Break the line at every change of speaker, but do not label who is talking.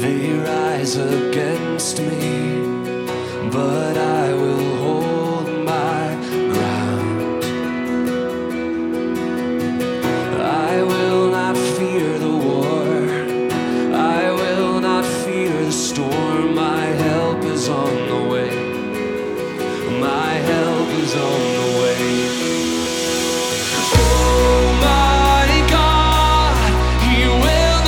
They rise against me, but I will hold my ground. I will not fear the war. I will not fear the storm. My help is on the way. My help is on the way.